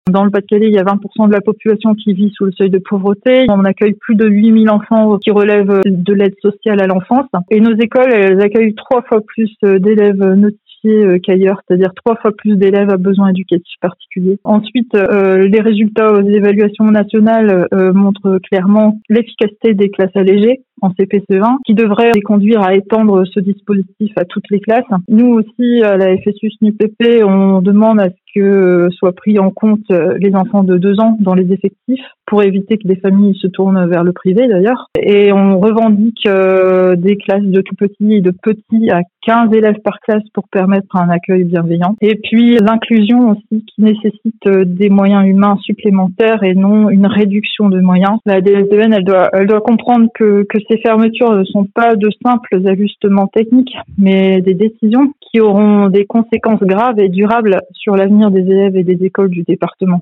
Dans le Pas-de-Calais, il y a 20% de la population qui vit sous le seuil de pauvreté. On accueille plus de 8000 enfants qui relèvent de l'aide sociale à l'enfance. Et nos écoles, elles accueillent 3 fois plus d'élèves notifiés qu'ailleurs, c'est-à-dire 3 fois plus d'élèves à besoins éducatifs particuliers. Ensuite, les résultats aux évaluations nationales montrent clairement l'efficacité des classes allégées en CP-CE1, qui devrait conduire à étendre ce dispositif à toutes les classes. Nous aussi, à la FSU-SNUPP, on demande à ce que soient pris en compte les enfants de 2 ans dans les effectifs pour éviter que des familles se tournent vers le privé d'ailleurs. Et on revendique des classes de tout petits et de petits à 15 élèves par classe pour permettre un accueil bienveillant. Et puis l'inclusion aussi qui nécessite des moyens humains supplémentaires et non une réduction de moyens. La DSDN, elle doit comprendre que ces fermetures ne sont pas de simples ajustements techniques, mais des décisions qui auront des conséquences graves et durables sur l'avenir des élèves et des écoles du département.